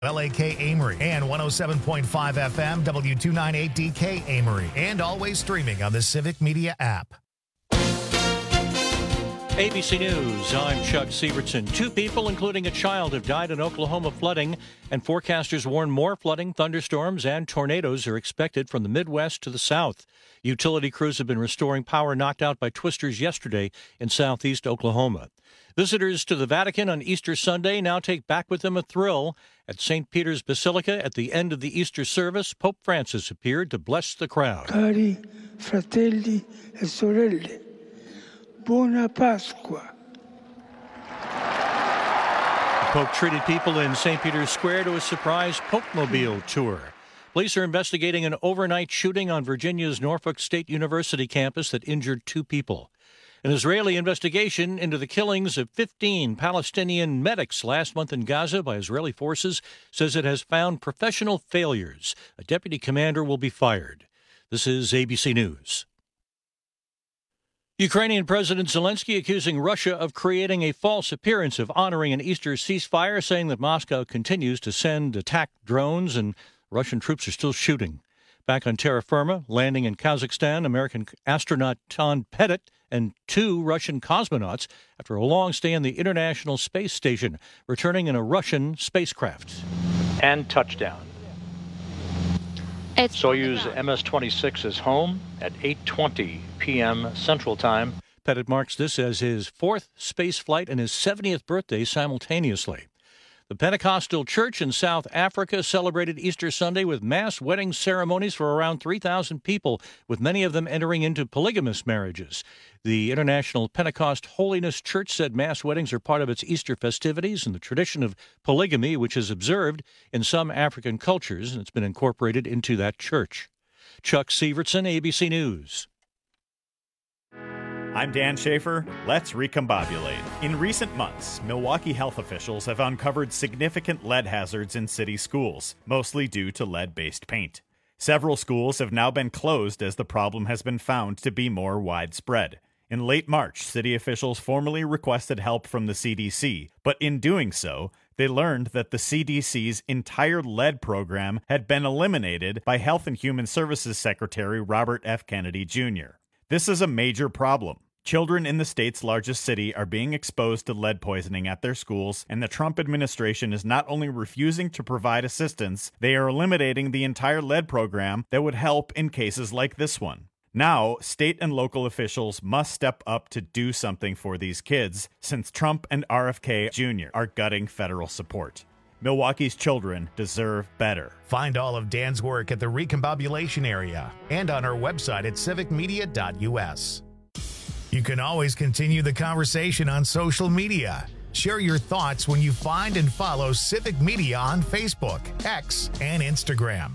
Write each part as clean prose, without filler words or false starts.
LAK Amory and 107.5 FM W298DK Amory, and always streaming on the Civic Media app. ABC News, I'm Chuck Sievertson. 2 people, including a child, have died in Oklahoma flooding, and forecasters warn more flooding, thunderstorms, and tornadoes are expected from the Midwest to the south. Utility crews have been restoring power knocked out by twisters yesterday in southeast Oklahoma. Visitors to the Vatican on Easter Sunday now take back with them a thrill. At St. Peter's Basilica at the end of the Easter service, Pope Francis appeared to bless the crowd. Cari fratelli e sorelle, buona Pasqua. The Pope treated people in St. Peter's Square to a surprise Pope-mobile tour. Police are investigating an overnight shooting on Virginia's Norfolk State University campus that injured 2 people. An Israeli investigation into the killings of 15 Palestinian medics last month in Gaza by Israeli forces says it has found professional failures. A deputy commander will be fired. This is ABC News. Ukrainian President Zelensky accusing Russia of creating a false appearance of honoring an Easter ceasefire, saying that Moscow continues to send attack drones and Russian troops are still shooting. Back on terra firma, landing in Kazakhstan, American astronaut Tom Pettit and 2 Russian cosmonauts after a long stay in the International Space Station, returning in a Russian spacecraft. And touchdown. Soyuz MS-26 is home at 8:20 p.m. Central Time. Pettit marks this as his 4th space flight and his 70th birthday simultaneously. The Pentecostal Church in South Africa celebrated Easter Sunday with mass wedding ceremonies for around 3,000 people, with many of them entering into polygamous marriages. The International Pentecost Holiness Church said mass weddings are part of its Easter festivities and the tradition of polygamy, which is observed in some African cultures, and it's been incorporated into that church. Chuck Sievertson, ABC News. I'm Dan Schaefer. Let's recombobulate. In recent months, Milwaukee health officials have uncovered significant lead hazards in city schools, mostly due to lead-based paint. Several schools have now been closed as the problem has been found to be more widespread. In late March, city officials formally requested help from the CDC, but in doing so, they learned that the CDC's entire lead program had been eliminated by Health and Human Services Secretary Robert F. Kennedy, Jr. This is a major problem. Children in the state's largest city are being exposed to lead poisoning at their schools, and the Trump administration is not only refusing to provide assistance, they are eliminating the entire lead program that would help in cases like this one. Now, state and local officials must step up to do something for these kids, since Trump and RFK Jr. are gutting federal support. Milwaukee's children deserve better. Find all of Dan's work at the Recombobulation Area and on our website at civicmedia.us. You can always continue the conversation on social media. Share your thoughts when you find and follow Civic Media on Facebook, X, and Instagram.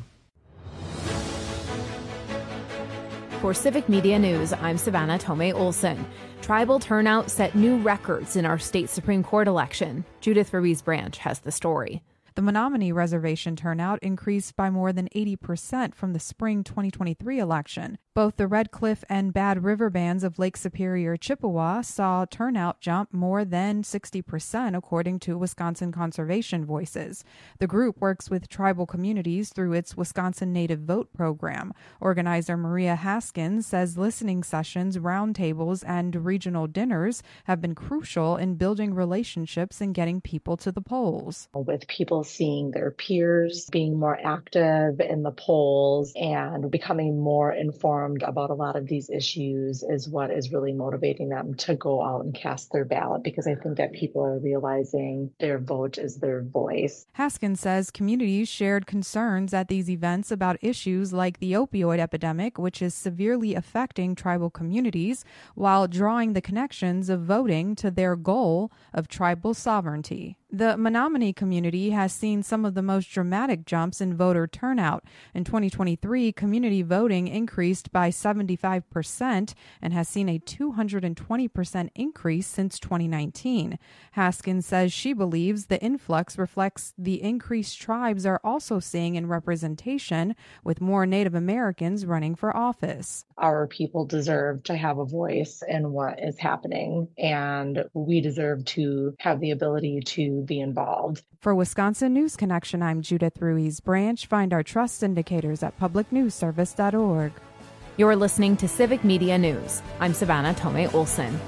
For Civic Media News, I'm Savannah Tomei Olson. Tribal turnout set new records in our state Supreme Court election. Judith Ruiz Branch has the story. The Menominee Reservation turnout increased by more than 80% from the spring 2023 election. Both the Red Cliff and Bad River bands of Lake Superior, Chippewa saw turnout jump more than 60%, according to Wisconsin Conservation Voices. The group works with tribal communities through its Wisconsin Native Vote program. Organizer Maria Haskins says listening sessions, roundtables, and regional dinners have been crucial in building relationships and getting people to the polls. With people seeing their peers being more active in the polls and becoming more informed about a lot of these issues is what is really motivating them to go out and cast their ballot, because I think that people are realizing their vote is their voice. Haskins says communities shared concerns at these events about issues like the opioid epidemic, which is severely affecting tribal communities, while drawing the connections of voting to their goal of tribal sovereignty. The Menominee community has seen some of the most dramatic jumps in voter turnout. In 2023, community voting increased by 75% and has seen a 220% increase since 2019. Haskins says she believes the influx reflects the increase tribes are also seeing in representation, with more Native Americans running for office. Our people deserve to have a voice in what is happening, and we deserve to have the ability to be involved. For Wisconsin News Connection, I'm Judith Ruiz Branch. Find our trust indicators at publicnewsservice.org. You're listening to Civic Media News. I'm Savannah Tomei Olson.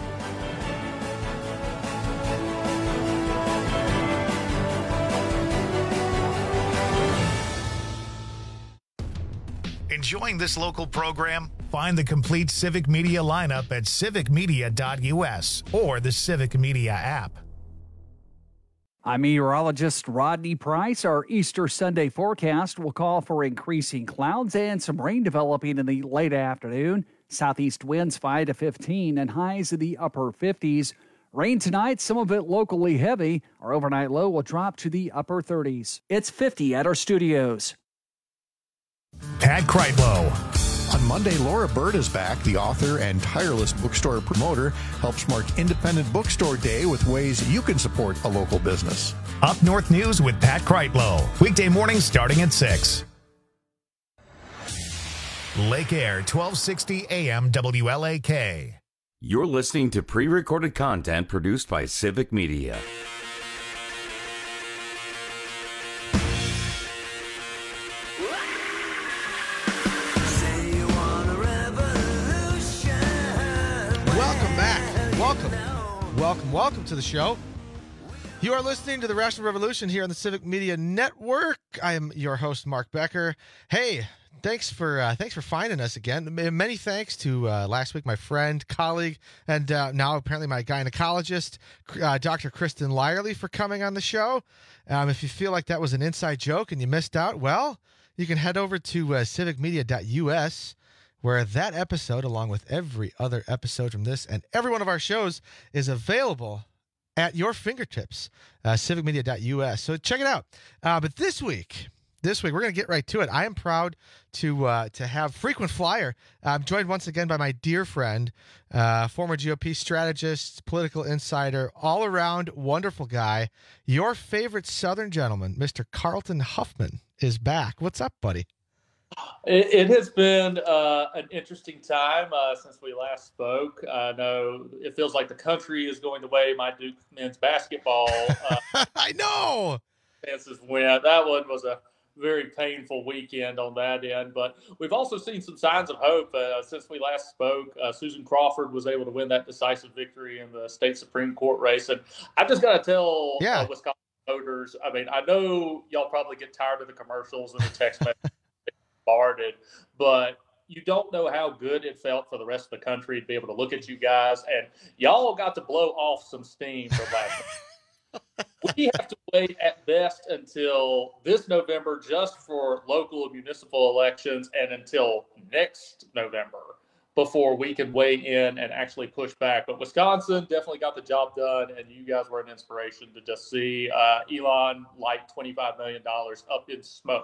Enjoying this local program? Find the complete Civic Media lineup at civicmedia.us or the Civic Media app. I'm meteorologist Rodney Price. Our Easter Sunday forecast will call for increasing clouds and some rain developing in the late afternoon. Southeast winds 5 to 15 and highs in the upper 50s. Rain tonight, some of it locally heavy. Our overnight low will drop to the upper 30s. It's 50 at our studios. Pat Kreitlow. On Monday, Laura Bird is back. The author and tireless bookstore promoter helps mark Independent Bookstore Day with ways you can support a local business. Up North News with Pat Kreitlow. Weekday mornings starting at 6. Lake Air, 1260 AM WLAK. You're listening to pre-recorded content produced by Civic Media. Welcome to the show. You are listening to the Rational Revolution here on the Civic Media Network. I am your host, Mark Becker. Hey, thanks for finding us again. Many thanks to last week my friend, colleague, and now apparently my gynecologist, Dr. Kristen Lyerly, for coming on the show. If you feel like that was an inside joke and you missed out, well, you can head over to civicmedia.us. where that episode, along with every other episode from this and every one of our shows, is available at your fingertips, civicmedia.us. So check it out. But this week, we're going to get right to it. I am proud to have frequent flyer. I'm joined once again by my dear friend, former GOP strategist, political insider, all-around wonderful guy. Your favorite Southern gentleman, Mr. Carlton Huffman, is back. What's up, buddy? It has been an interesting time since we last spoke. I know it feels like the country is going the way my Duke men's basketball I know chances went. That one was a very painful weekend on that end, but we've also seen some signs of hope since we last spoke. Susan Crawford was able to win that decisive victory in the state Supreme Court race, and I've just got to tell Wisconsin voters, I mean, I know y'all probably get tired of the commercials and the text messages. But you don't know how good it felt for the rest of the country to be able to look at you guys, and y'all got to blow off some steam for last night. We have to wait at best until this November just for local and municipal elections, and until next November before we can weigh in and actually push back. But Wisconsin definitely got the job done, and you guys were an inspiration to just see Elon light $25 million up in smoke.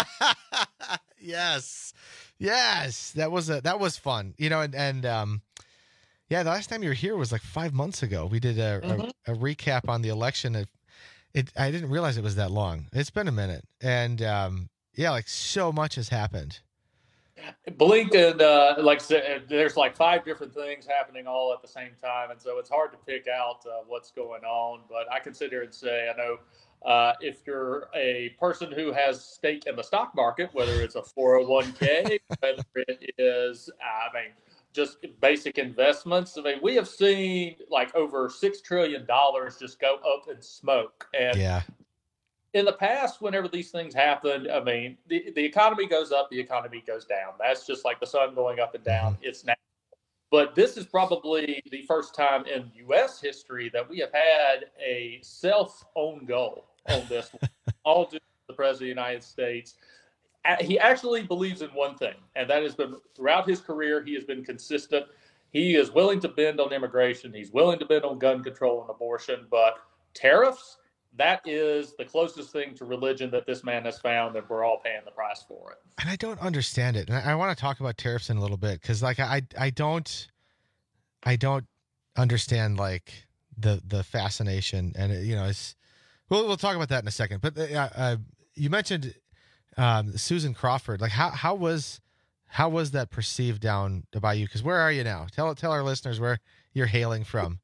Yes, that was fun. You know, and the last time you were here was like 5 months ago. We did a recap on the election. I didn't realize it was that long. It's been a minute, and like so much has happened. Blink and like I said, there's like 5 different things happening all at the same time, and so it's hard to pick out what's going on. But I can sit here and say, I know if you're a person who has stake in the stock market, whether it's a 401k, whether it is, just basic investments. I mean, we have seen like over $6 trillion just go up in smoke. And in the past, whenever these things happen, I mean, the economy goes up, the economy goes down. That's just like the sun going up and down. It's natural. But this is probably the first time in U.S. history that we have had a self-owned goal on this one, all due to the President of the United States. He actually believes in one thing, and that has been throughout his career, he has been consistent. He is willing to bend on immigration. He's willing to bend on gun control and abortion. But tariffs, that is the closest thing to religion that this man has found, and we're all paying the price for it. And I don't understand it. And I want to talk about tariffs in a little bit, because like I don't understand like the fascination, and it's we'll talk about that in a second. But you mentioned Susan Crawford. Like how was that perceived down by you? Because where are you now? Tell our listeners where you're hailing from.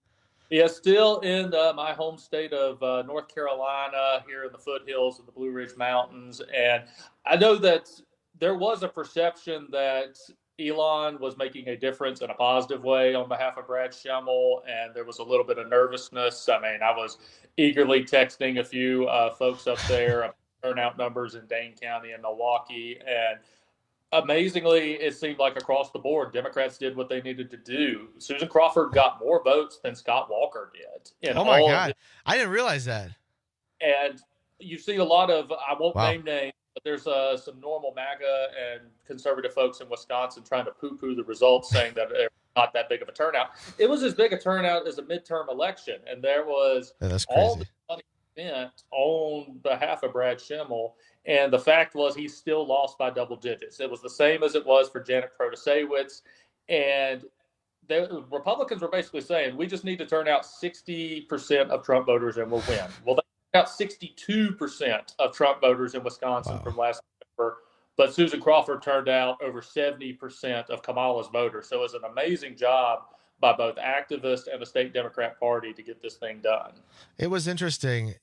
Yeah, still in my home state of North Carolina, here in the foothills of the Blue Ridge Mountains. And I know that there was a perception that Elon was making a difference in a positive way on behalf of Brad Schemmel, and there was a little bit of nervousness. I mean, I was eagerly texting a few folks up there about turnout numbers in Dane County and Milwaukee, and amazingly, it seemed like across the board, Democrats did what they needed to do. Susan Crawford got more votes than Scott Walker did. Oh, my God. I didn't realize that. And you see a lot of, I won't name names, but there's some normal MAGA and conservative folks in Wisconsin trying to poo-poo the results, saying that it's not that big of a turnout. It was as big a turnout as a midterm election, and there was all the money spent on behalf of Brad Schemmel, and the fact was he still lost by double digits. It was the same as it was for Janet Protasewicz, and the Republicans were basically saying, we just need to turn out 60% of Trump voters and we'll win. Well, about 62% of Trump voters in Wisconsin from last November, but Susan Crawford turned out over 70% of Kamala's voters. So it was an amazing job by both activists and the state Democrat Party to get this thing done. It was interesting,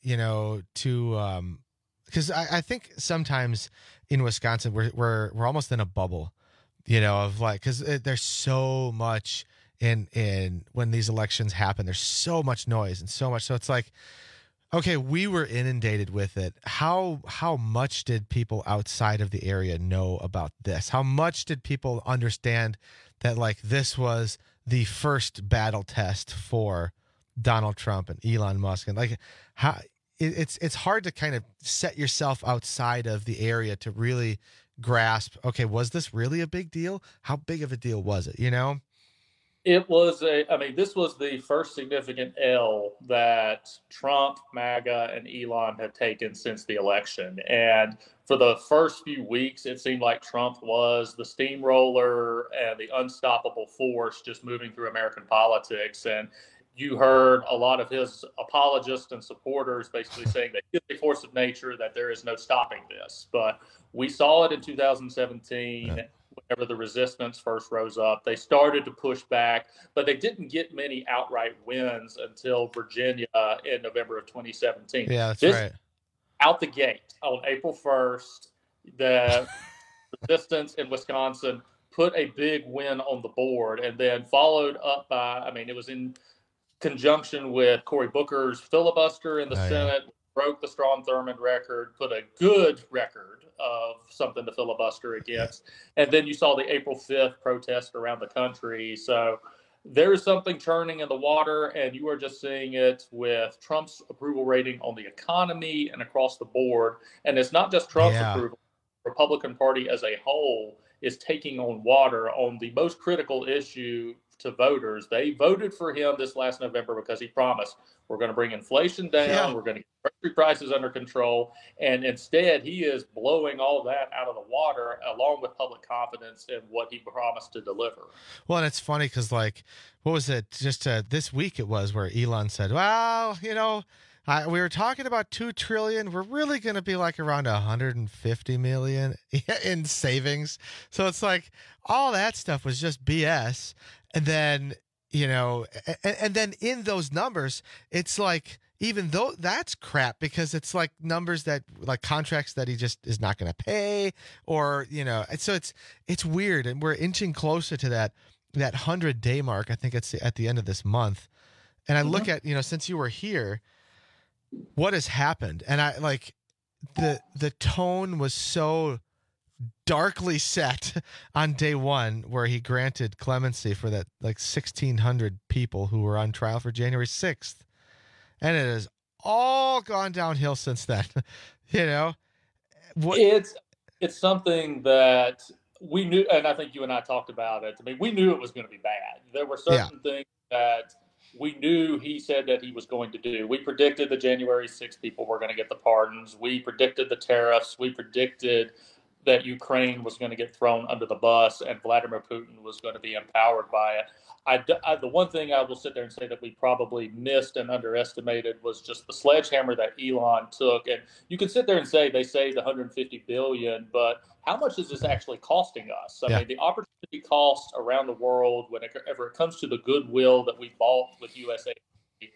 to because I think sometimes in Wisconsin we're almost in a bubble, of like, because there's so much in when these elections happen, there's so much noise and so much. So it's like, okay, we were inundated with it. How much did people outside of the area know about this? How much did people understand that, like, this was the first battle test for Donald Trump and Elon Musk? And like, how it's hard to kind of set yourself outside of the area to really grasp, okay, was this really a big deal? How big of a deal was it, It was this was the first significant L that Trump, MAGA, and Elon have taken since the election. And for the first few weeks, it seemed like Trump was the steamroller and the unstoppable force just moving through American politics. And you heard a lot of his apologists and supporters basically saying that it's a force of nature, that there is no stopping this. But we saw it in 2017. Yeah. Whenever the resistance first rose up, they started to push back, but they didn't get many outright wins until Virginia in November of 2017. Yeah, that's right. Out the gate on April 1st, the resistance in Wisconsin put a big win on the board, and then followed up by, it was in conjunction with Cory Booker's filibuster in the Senate, broke the Strom Thurmond record, put a good record of something to filibuster against. And then you saw the April 5th protest around the country. So there is something churning in the water, and you are just seeing it with Trump's approval rating on the economy and across the board. And it's not just Trump's approval. The Republican Party as a whole is taking on water on the most critical issue to voters. They voted for him this last November because he promised, we're going to bring inflation down, we're going to get grocery prices under control, and instead he is blowing all that out of the water, along with public confidence in what he promised to deliver. Well, and it's funny because, like, what was it, just this week it was, where Elon said, well, we were talking about $2 trillion. We're really going to be like around $150 million in savings. So it's like all that stuff was just BS. And then, and then in those numbers, it's like, even though that's crap, because it's like numbers that, like, contracts that he just is not going to pay, or, so it's weird. And we're inching closer to that 100-day mark. I think it's at the end of this month. And I look at, since you were here, what has happened? And I like the tone was so darkly set on day one, where he granted clemency for that, like, 1,600 people who were on trial for January 6th. And it has all gone downhill since then. It's something that we knew, and I think you and I talked about it. We knew it was going to be bad. There were certain things that we knew he said that he was going to do. We predicted the January 6th people were going to get the pardons. We predicted the tariffs. We predicted that Ukraine was going to get thrown under the bus and Vladimir Putin was going to be empowered by it. The one thing I will sit there and say that we probably missed and underestimated was just the sledgehammer that Elon took. And you can sit there and say they saved $150 billion, but how much is this actually costing us? I mean, the opportunity cost around the world, whenever it comes to the goodwill that we bought with USAID,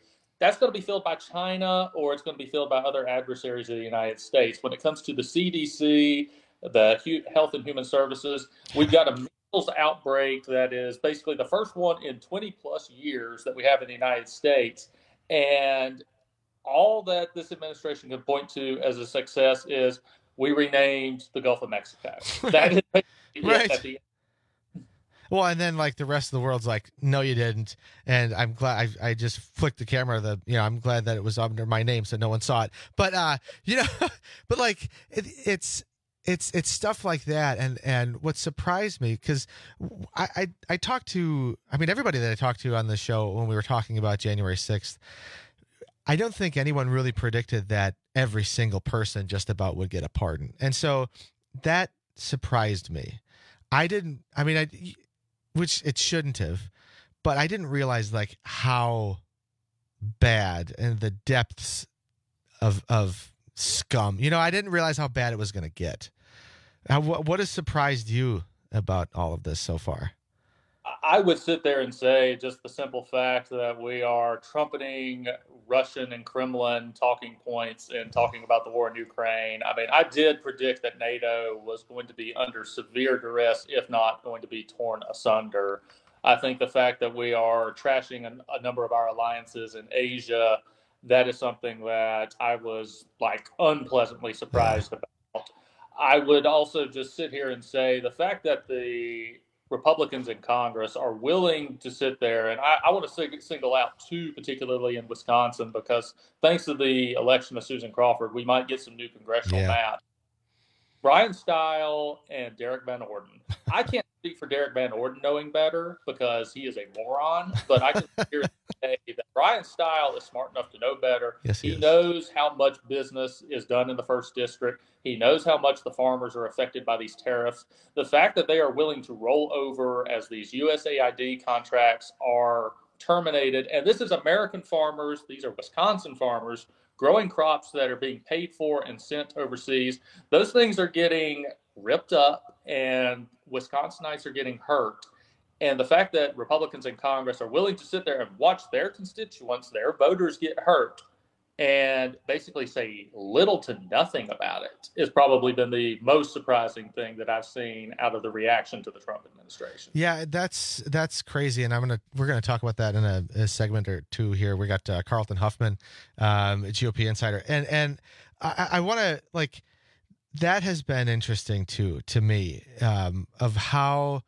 that's going to be filled by China, or it's going to be filled by other adversaries of the United States. When it comes to the CDC, the Health and Human Services, we've got a measles outbreak that is basically the first one in 20 plus years that we have in the United States. And all that this administration can point to as a success is we renamed the Gulf of Mexico. That is right. At the end. Well, and then like the rest of the world's like, no, you didn't. And I'm glad I just flicked the camera. I'm glad that it was under my name so no one saw it. But but like it's stuff like that. And what surprised me, because I talked to, everybody that I talked to on the show when we were talking about January 6th, I don't think anyone really predicted that every single person just about would get a pardon. And so that surprised me. Which it shouldn't have, but I didn't realize like how bad and the depths of scum. I didn't realize how bad it was going to get. What has surprised you about all of this so far? I would sit there and say just the simple fact that we are trumpeting Russian and Kremlin talking points and talking about the war in Ukraine. I did predict that NATO was going to be under severe duress, if not going to be torn asunder. I think the fact that we are trashing a number of our alliances in Asia, that is something that I was unpleasantly surprised about. I would also just sit here and say the fact that the Republicans in Congress are willing to sit there, and I want to single out two, particularly in Wisconsin, because thanks to the election of Susan Crawford, we might get some new congressional maps. Brian Stile and Derek Van Orden. I can't speak for Derek Van Orden knowing better because he is a moron, but I can hear say that Brian Stile is smart enough to know better. Yes, he knows how much business is done in the 1st District. He knows how much the farmers are affected by these tariffs. The fact that they are willing to roll over as these USAID contracts are terminated, and this is American farmers, these are Wisconsin farmers, growing crops that are being paid for and sent overseas. Those things are getting ripped up, and Wisconsinites are getting hurt. And the fact that Republicans in Congress are willing to sit there and watch their constituents, their voters get hurt, and basically say little to nothing about it has probably been the most surprising thing that I've seen out of the reaction to the Trump administration. Yeah, that's crazy, and we're gonna talk about that in a segment or two here. We got Carlton Huffman, GOP insider, and I want to that has been interesting too to me, of how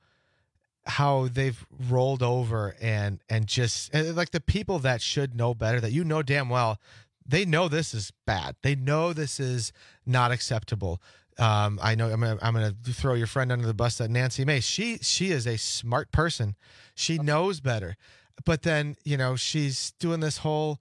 they've rolled over and just the people that should know better, that damn well. They know this is bad. They know this is not acceptable. I know I'm going to throw your friend under the bus, that Nancy Mace. She is a smart person. She knows better. But then, she's doing this whole,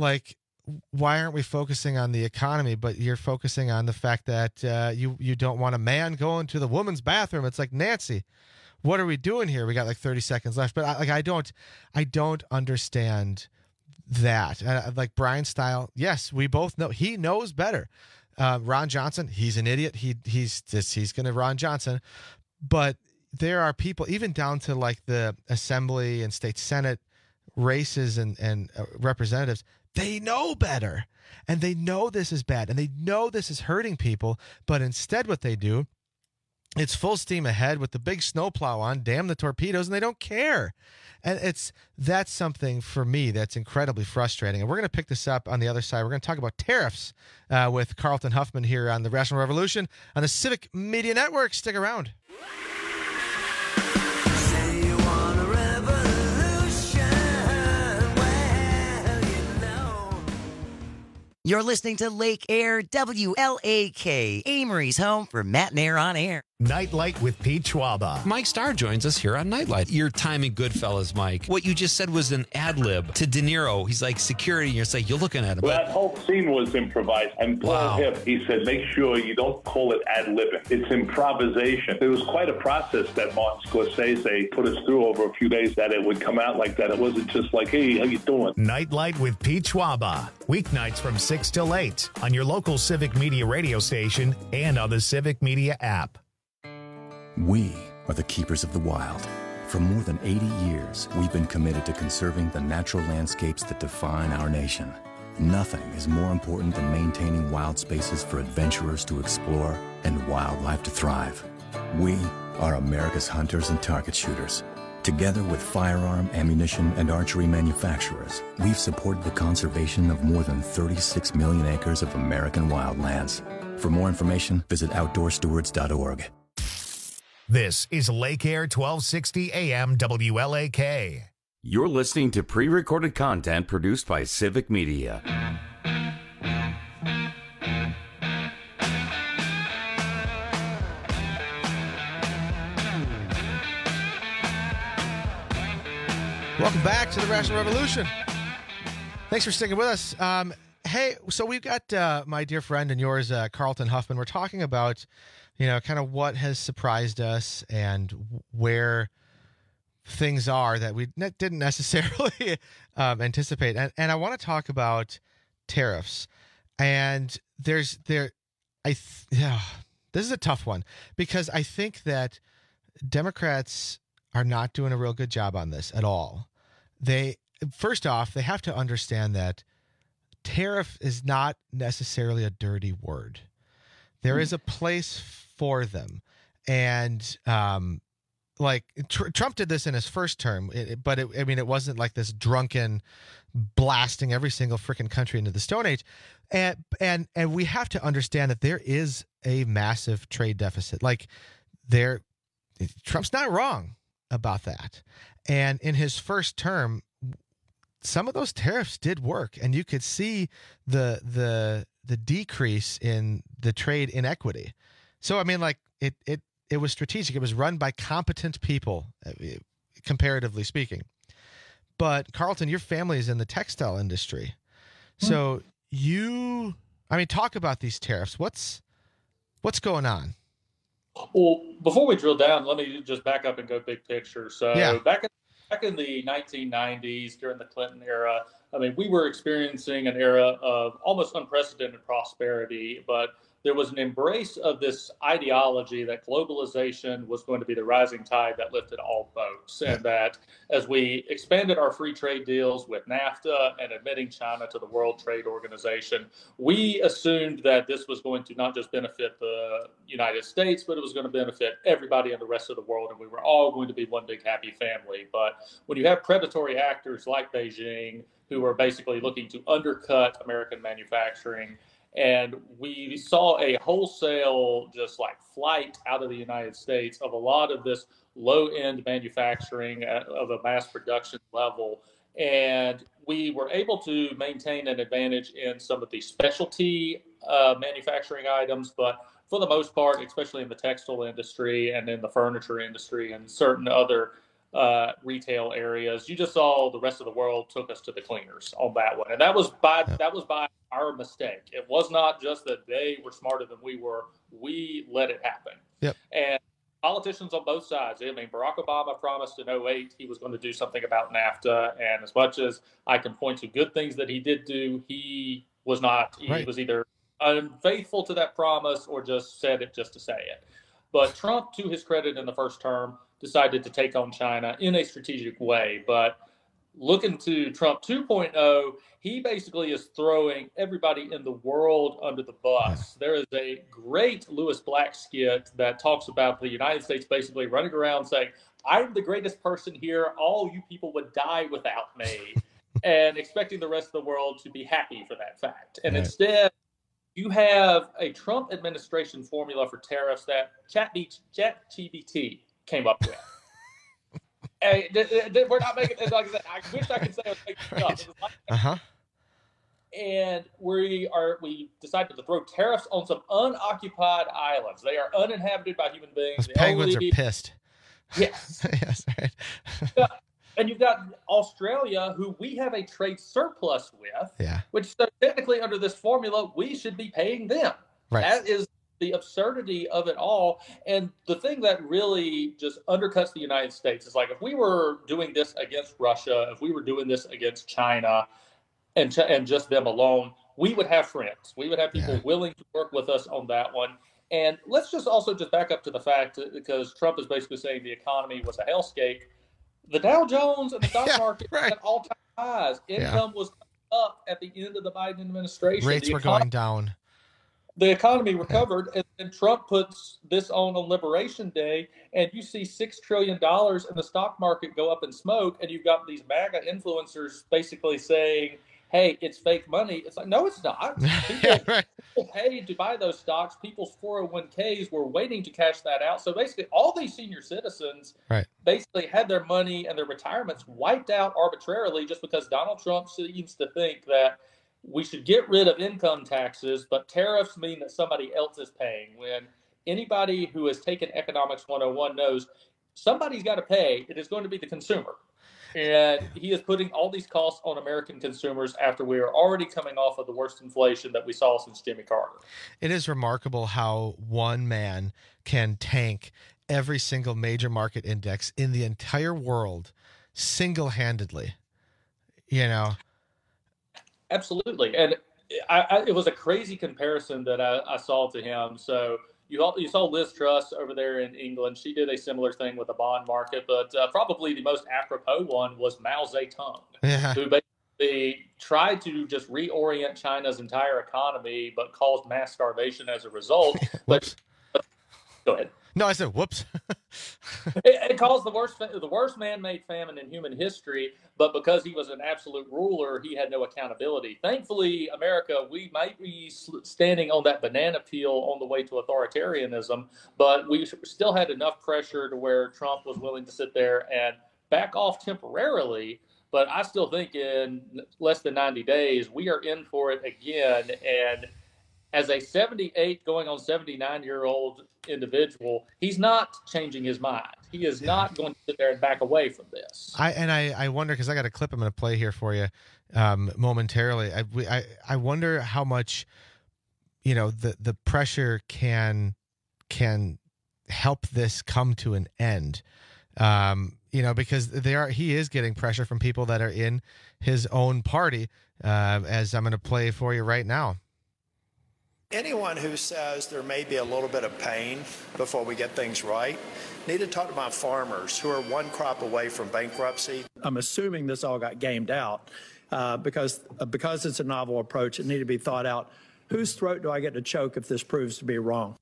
why aren't we focusing on the economy? But you're focusing on the fact that you don't want a man going to the woman's bathroom. It's like, Nancy, what are we doing here? We got 30 seconds left. But I don't understand that. Brian Stile, yes, we both know he knows better. Ron Johnson, he's an idiot. He's going to Ron Johnson. But there are people, even down to the Assembly and State Senate races and representatives, they know better. And they know this is bad. And they know this is hurting people. But instead what they do, it's full steam ahead with the big snowplow on, damn the torpedoes, and they don't care. And that's something for me that's incredibly frustrating. And we're going to pick this up on the other side. We're going to talk about tariffs with Carlton Huffman here on the Rational Revolution on the Civic Media Network. Stick around. You're listening to Lake Air WLAK, Amory's home for Matt and Air on Air. Nightlight with Pete Schwaba. Mike Starr joins us here on Nightlight. Your time in Goodfellas, Mike. What you just said was an ad lib to De Niro. He's like security, and you're you're looking at him. Well, that whole scene was improvised. And Paul Hipp, he said, make sure you don't call it ad libbing. It's improvisation. It was quite a process that Martin Scorsese put us through over a few days, that it would come out like that. It wasn't just like, hey, how you doing? Nightlight with Pete Schwaba. Weeknights from 6 till 8 on your local Civic Media radio station and on the Civic Media app. We are the keepers of the wild. For more than 80 years, we've been committed to conserving the natural landscapes that define our nation. Nothing is more important than maintaining wild spaces for adventurers to explore and wildlife to thrive. We are America's hunters and target shooters. Together with firearm, ammunition, and archery manufacturers, we've supported the conservation of more than 36 million acres of American wildlands. For more information, visit outdoorstewards.org. This is Lake Air 1260 AM WLAK. You're listening to pre-recorded content produced by Civic Media. Welcome back to the Rational Revolution. Thanks for sticking with us. Hey, so we've got my dear friend and yours, Carlton Huffman. We're talking about, kind of what has surprised us and where things are that we didn't necessarily anticipate. And I want to talk about tariffs. And this is a tough one because I think that Democrats are not doing a real good job on this at all. First off, they have to understand that tariff is not necessarily a dirty word. There is a place for them. And Trump did this in his first term, but it wasn't like this drunken blasting every single freaking country into the Stone Age. And we have to understand that there is a massive trade deficit. Trump's not wrong about that. And in his first term, some of those tariffs did work, and you could see the decrease in the trade inequity. So it was strategic. It was run by competent people, comparatively speaking. But Carlton, your family is in the textile industry, so talk about these tariffs. What's going on? Well, before we drill down, let me just back up and go big picture. So back in the 1990s, during the Clinton era, we were experiencing an era of almost unprecedented prosperity, but there was an embrace of this ideology that globalization was going to be the rising tide that lifted all boats, and that as we expanded our free trade deals with NAFTA and admitting China to the World Trade Organization, we assumed that this was going to not just benefit the United States, but it was going to benefit everybody in the rest of the world, and we were all going to be one big happy family. But when you have predatory actors like Beijing, who are basically looking to undercut American manufacturing, and we saw a wholesale flight out of the United States of a lot of this low-end manufacturing of a mass production level. And we were able to maintain an advantage in some of the specialty manufacturing items, but for the most part, especially in the textile industry and in the furniture industry and certain other retail areas, you just saw the rest of the world took us to the cleaners on that one. And that was by our mistake. It was not just that they were smarter than we were. We let it happen. Yep. And politicians on both sides. Barack Obama promised in 2008 he was going to do something about NAFTA. And as much as I can point to good things that he did do, he was not. He was either unfaithful to that promise or just said it just to say it. But Trump, to his credit in the first term, decided to take on China in a strategic way. But looking to Trump 2.0, he basically is throwing everybody in the world under the bus. There is a great Lewis Black skit that talks about the United States basically running around saying, I'm the greatest person here. All you people would die without me, and expecting the rest of the world to be happy for that fact. And instead, you have a Trump administration formula for tariffs that ChatGPT came up with. Hey, we're not making it like that. I wish I could say I was making it up. And we decided to throw tariffs on some unoccupied islands. They are uninhabited by human beings. Those penguins are pissed. Yes. Yes, right. And you've got Australia, who we have a trade surplus with, which so technically under this formula, we should be paying them. Right. That is the absurdity of it all. And the thing that really just undercuts the United States is if we were doing this against Russia, if we were doing this against China and just them alone, we would have friends. We would have people willing to work with us on that one. And let's just also just back up to the fact, because Trump is basically saying the economy was a hellscape. The Dow Jones and the stock market right. at all-time highs. Income was up at the end of the Biden administration. Rates were going down. The economy recovered, and Trump puts this on Liberation Day, and you see $6 trillion in the stock market go up in smoke, and you've got these MAGA influencers basically saying, hey, it's fake money. It's like, no, it's not. People paid to buy those stocks. People's 401ks were waiting to cash that out. So basically, all these senior citizens basically had their money and their retirements wiped out arbitrarily just because Donald Trump seems to think that we should get rid of income taxes, but tariffs mean that somebody else is paying. When anybody who has taken Economics 101 knows somebody's got to pay, it is going to be the consumer. And he is putting all these costs on American consumers after we are already coming off of the worst inflation that we saw since Jimmy Carter. It is remarkable how one man can tank every single major market index in the entire world single-handedly, you know. Absolutely. And it was a crazy comparison that I saw to him. So you saw Liz Truss over there in England. She did a similar thing with the bond market, but probably the most apropos one was Mao Zedong, who basically tried to just reorient China's entire economy, but caused mass starvation as a result. But go ahead. No, I said whoops. It caused the worst man-made famine in human history, but because he was an absolute ruler, he had no accountability. Thankfully, America, we might be standing on that banana peel on the way to authoritarianism, but we still had enough pressure to where Trump was willing to sit there and back off temporarily. But I still think in less than 90 days, we are in for it again. And as a 78 going on 79-year-old individual, he's not changing his mind. He is not going to sit there and back away from this. I wonder, because I got a clip I'm going to play here for you momentarily. I wonder how much, you know, the pressure can help this come to an end. You know, because he is getting pressure from people that are in his own party, as I'm going to play for you right now. Anyone who says there may be a little bit of pain before we get things right need to talk about farmers who are one crop away from bankruptcy. I'm assuming this all got gamed out because it's a novel approach. It needed to be thought out. Whose throat do I get to choke if this proves to be wrong?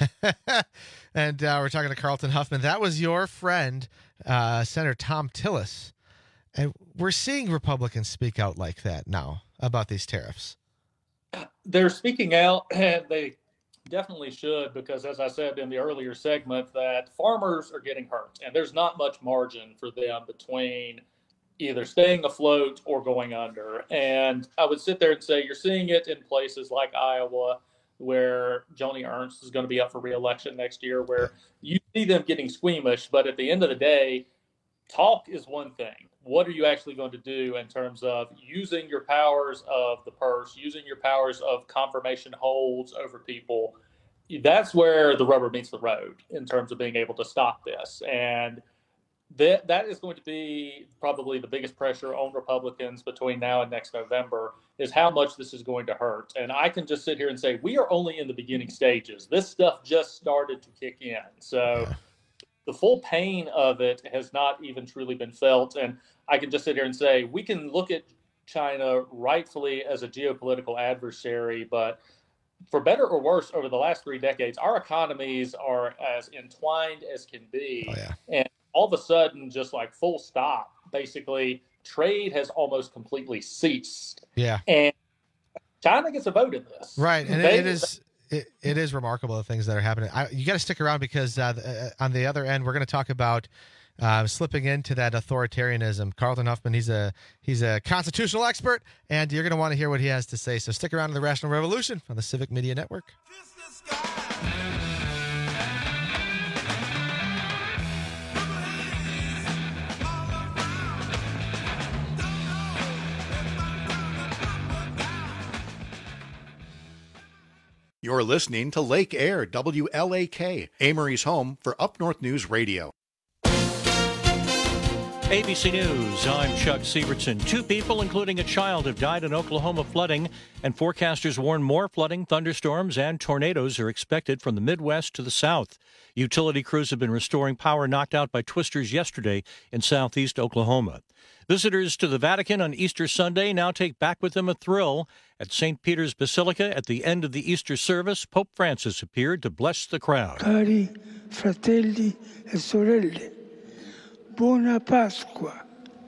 And we're talking to Carlton Huffman. That was your friend, Senator Thom Tillis. And we're seeing Republicans speak out like that now about these tariffs. They're speaking out, and they definitely should, because as I said in the earlier segment, that farmers are getting hurt, and there's not much margin for them between either staying afloat or going under. And I would sit there and say you're seeing it in places like Iowa, where Joni Ernst is going to be up for re-election next year, where you see them getting squeamish, but at the end of the day, talk is one thing. What are you actually going to do in terms of using your powers of the purse, using your powers of confirmation holds over people? That's where the rubber meets the road in terms of being able to stop this. And that is going to be probably the biggest pressure on Republicans between now and next November, is how much this is going to hurt. And I can just sit here and say, we are only in the beginning stages. This stuff just started to kick in. So the full pain of it has not even truly been felt. And I can just sit here and say, we can look at China rightfully as a geopolitical adversary, but for better or worse, over the last 3 decades, our economies are as entwined as can be. And all of a sudden, just like full stop, basically, trade has almost completely ceased. And China gets a vote in this. Right. And it is remarkable the things that are happening. You got to stick around, because on the other end, we're going to talk about slipping into that authoritarianism. Carlton Huffman, he's a constitutional expert, and you're going to want to hear what he has to say. So stick around to the Rational Revolution on the Civic Media Network. You're listening to Lake Air, WLAK, Amory's home for Up North News Radio. ABC News, I'm Chuck Sievertson. 2 people, including a child, have died in Oklahoma flooding, and forecasters warn more flooding, thunderstorms, and tornadoes are expected from the Midwest to the south. Utility crews have been restoring power knocked out by twisters yesterday in southeast Oklahoma. Visitors to the Vatican on Easter Sunday now take back with them a thrill. At St. Peter's Basilica at the end of the Easter service, Pope Francis appeared to bless the crowd. Cari fratelli e sorelle, buona Pasqua.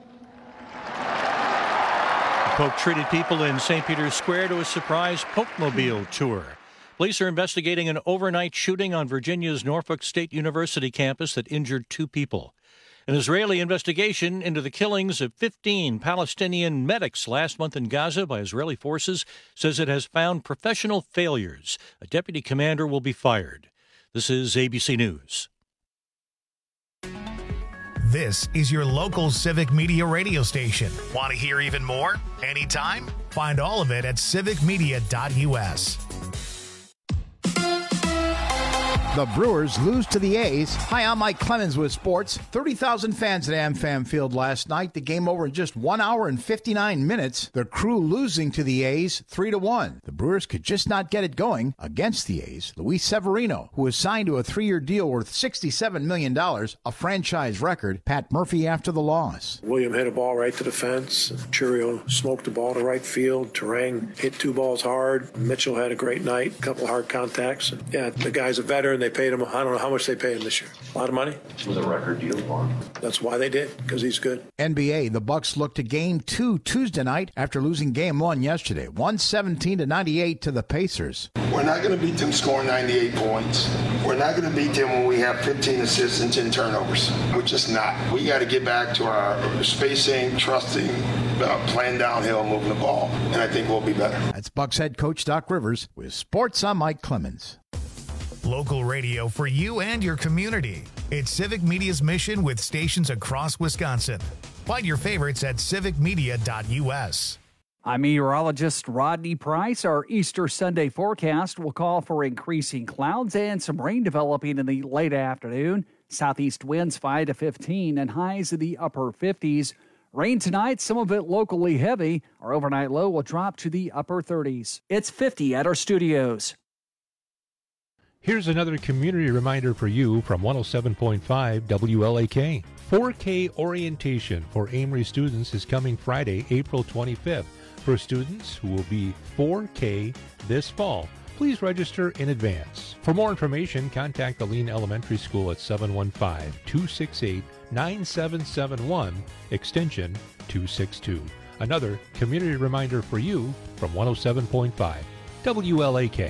The Pope treated people in St. Peter's Square to a surprise Pope-mobile tour. Police are investigating an overnight shooting on Virginia's Norfolk State University campus that injured 2 people. An Israeli investigation into the killings of 15 Palestinian medics last month in Gaza by Israeli forces says it has found professional failures. A deputy commander will be fired. This is ABC News. This is your local Civic Media radio station. Want to hear even more? Anytime? Find all of it at civicmedia.us. The Brewers lose to the A's. Hi, I'm Mike Clemens with sports. 30,000 fans at AmFam Field last night. The game over in just 1 hour and 59 minutes. Their Crew losing to the A's 3-1. The Brewers could just not get it going against the A's. Luis Severino, who was signed to a 3-year deal worth $67 million, a franchise record. Pat Murphy after the loss. William hit a ball right to the fence. Churio smoked the ball to right field. Terang hit 2 balls hard. Mitchell had a great night. A couple hard contacts. Yeah, the guy's a veteran. They paid him, I don't know how much they paid him this year. A lot of money. With a record deal for him. That's why they did, because he's good. NBA, the Bucks look to Game 2 Tuesday night after losing Game 1 yesterday. 117-98 to the Pacers. We're not going to beat them scoring 98 points. We're not going to beat them when we have 15 assists and 10 turnovers. We're just not. We got to get back to our spacing, trusting, playing downhill, moving the ball, and I think we'll be better. That's Bucks head coach Doc Rivers. With sports, I'm Mike Clemens. Local radio for you and your community. It's Civic Media's mission with stations across Wisconsin. Find your favorites at civicmedia.us. I'm meteorologist Rodney Price. Our Easter Sunday forecast will call for increasing clouds and some rain developing in the late afternoon. Southeast winds 5 to 15 and highs in the upper 50s. Rain tonight, some of it locally heavy. Our overnight low will drop to the upper 30s. It's 50 at our studios. Here's another community reminder for you from 107.5 WLAK. 4K orientation for Amory students is coming Friday, April 25th. For students who will be 4K this fall, please register in advance. For more information, contact the Lean Elementary School at 715-268-9771, extension 262. Another community reminder for you from 107.5 WLAK.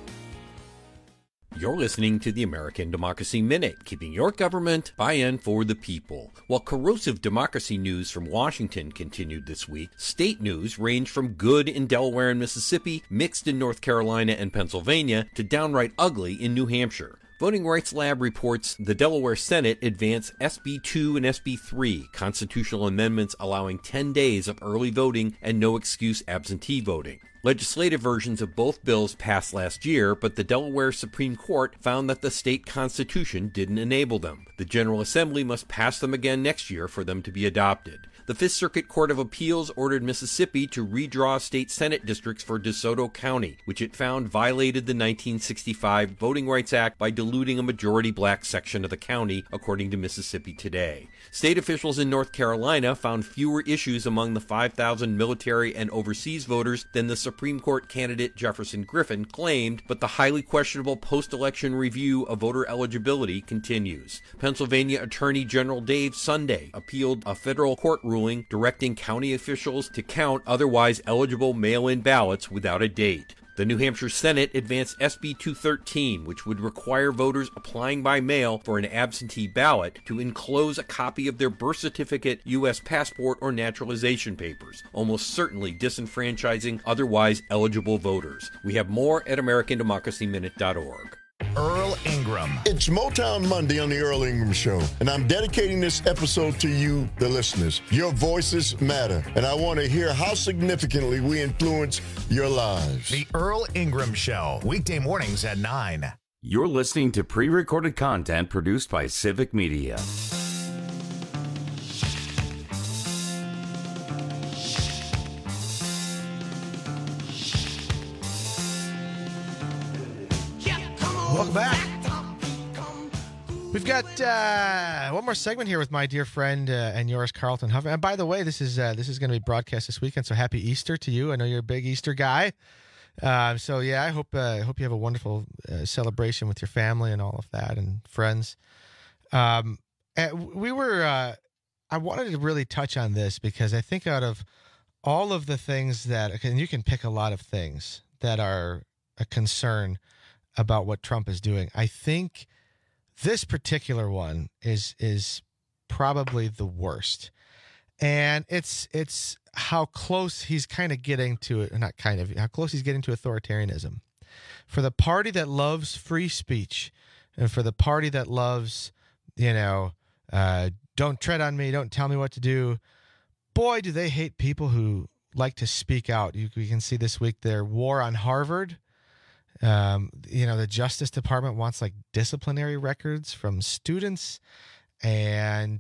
You're listening to the American Democracy Minute, keeping your government by and for the people. While corrosive democracy news from Washington continued this week, state news ranged from good in Delaware and Mississippi, mixed in North Carolina and Pennsylvania, to downright ugly in New Hampshire. Voting Rights Lab reports the Delaware Senate advanced SB 2 and SB 3, constitutional amendments allowing 10 days of early voting and no excuse absentee voting. Legislative versions of both bills passed last year, but the Delaware Supreme Court found that the state constitution didn't enable them. The General Assembly must pass them again next year for them to be adopted. The Fifth Circuit Court of Appeals ordered Mississippi to redraw state Senate districts for DeSoto County, which it found violated the 1965 Voting Rights Act by diluting a majority black section of the county, according to Mississippi Today. State officials in North Carolina found fewer issues among the 5,000 military and overseas voters than the Supreme Court candidate Jefferson Griffin claimed, but the highly questionable post-election review of voter eligibility continues. Pennsylvania Attorney General Dave Sunday appealed a federal court ruling directing county officials to count otherwise eligible mail-in ballots without a date. The New Hampshire Senate advanced SB 213, which would require voters applying by mail for an absentee ballot to enclose a copy of their birth certificate, U.S. passport, or naturalization papers, almost certainly disenfranchising otherwise eligible voters. We have more at AmericanDemocracyMinute.org. Earl Ingram. It's Motown Monday on the Earl Ingram Show, and I'm dedicating this episode to you, the listeners. Your voices matter, and I want to hear how significantly we influence your lives. The Earl Ingram Show, weekday mornings at 9. You're listening to pre-recorded content produced by Civic Media. Welcome back. We've got one more segment here with my dear friend and yours, Carlton Huffman. And by the way, this is going to be broadcast this weekend, so happy Easter to you. I know you're a big Easter guy. So yeah, I hope you have a wonderful celebration with your family and all of that and friends. And I wanted to really touch on this because I think out of all of the things that, and you can pick a lot of things that are a concern about what Trump is doing, I think this particular one is probably the worst. And it's how close he's kind of getting to it, not kind of, how close he's getting to authoritarianism. For the party that loves free speech and for the party that loves, don't tread on me, don't tell me what to do, boy, do they hate people who like to speak out. We can see this week their war on Harvard. The Justice Department wants like disciplinary records from students and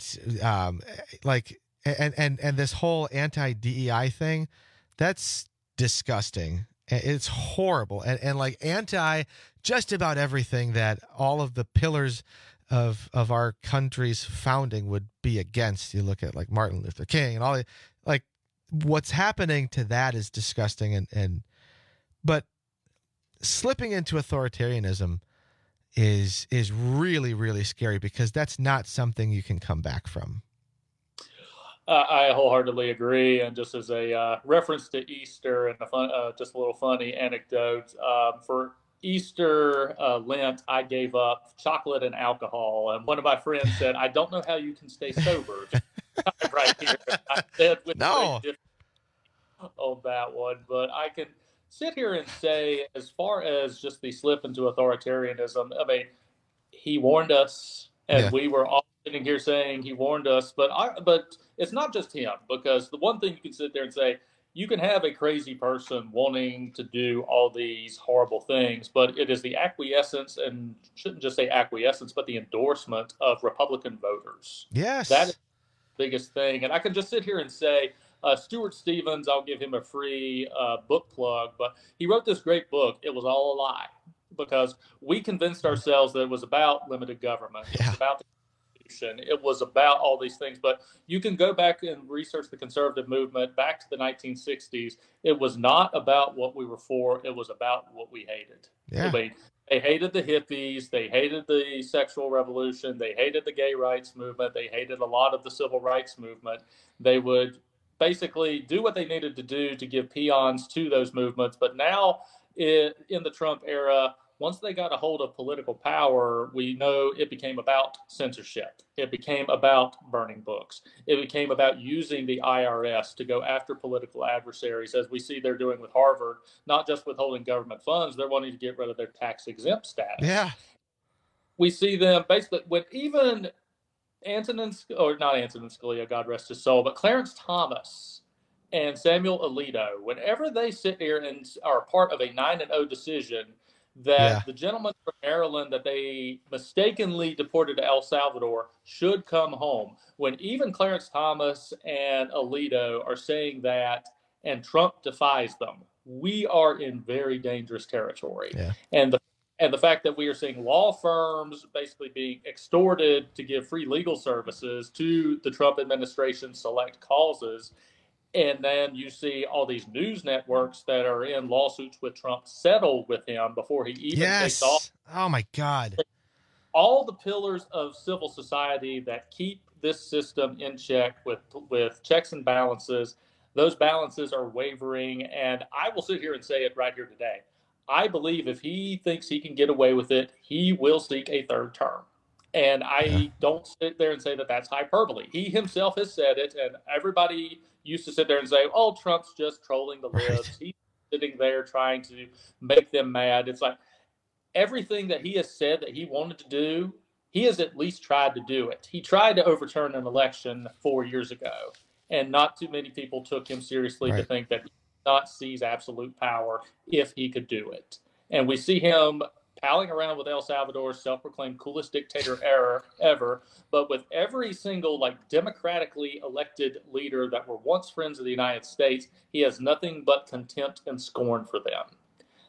this whole anti-DEI thing, that's disgusting. It's horrible. And like anti just about everything that all of the pillars of our country's founding would be against. You look at like Martin Luther King and all, like what's happening to that is disgusting. But slipping into authoritarianism is really, really scary because that's not something you can come back from. I wholeheartedly agree. And just as a reference to Easter and just a little funny anecdote, for Easter Lent, I gave up chocolate and alcohol. And one of my friends said, I don't know how you can stay sober. Right here. I said with no on that one, but I can sit here and say, as far as just the slip into authoritarianism, I mean, he warned us, and we were all sitting here saying he warned us, but it's not just him, because the one thing you can sit there and say, you can have a crazy person wanting to do all these horrible things, but it is the acquiescence, and shouldn't just say acquiescence, but the endorsement of Republican voters. Yes. That is the biggest thing. And I can just sit here and say, Stuart Stevens, I'll give him a free book plug, but he wrote this great book, It Was All a Lie, because we convinced ourselves that it was about limited government. It was about the Constitution. It was about all these things. But you can go back and research the conservative movement back to the 1960s. It was not about what we were for. It was about what we hated. Yeah. They hated the hippies. They hated the sexual revolution. They hated the gay rights movement. They hated a lot of the civil rights movement. They would basically do what they needed to do to give peons to those movements. But now in the Trump era, once they got a hold of political power, we know it became about censorship. It became about burning books. It became about using the IRS to go after political adversaries, as we see they're doing with Harvard, not just withholding government funds, they're wanting to get rid of their tax-exempt status. Yeah. We see them basically, when even not Antonin Scalia, God rest his soul, but Clarence Thomas and Samuel Alito, whenever they sit here and are part of a 9-0 decision that the gentleman from Maryland that they mistakenly deported to El Salvador should come home, when even Clarence Thomas and Alito are saying that and Trump defies them, we are in very dangerous territory. Yeah. And the fact that we are seeing law firms basically being extorted to give free legal services to the Trump administration select causes. And then you see all these news networks that are in lawsuits with Trump settle with him before he even takes off. Oh, my God. All the pillars of civil society that keep this system in check with checks and balances, those balances are wavering. And I will sit here and say it right here today. I believe if he thinks he can get away with it, he will seek a third term. And I don't sit there and say that that's hyperbole. He himself has said it, and everybody used to sit there and say, oh, Trump's just trolling the libs. He's sitting there trying to make them mad. It's like everything that he has said that he wanted to do, he has at least tried to do it. He tried to overturn an election 4 years ago, and not too many people took him seriously to think that he could not seize absolute power if he could do it. And we see him palling around with El Salvador's self-proclaimed coolest dictator ever, but with every single democratically elected leader that were once friends of the United States, he has nothing but contempt and scorn for them.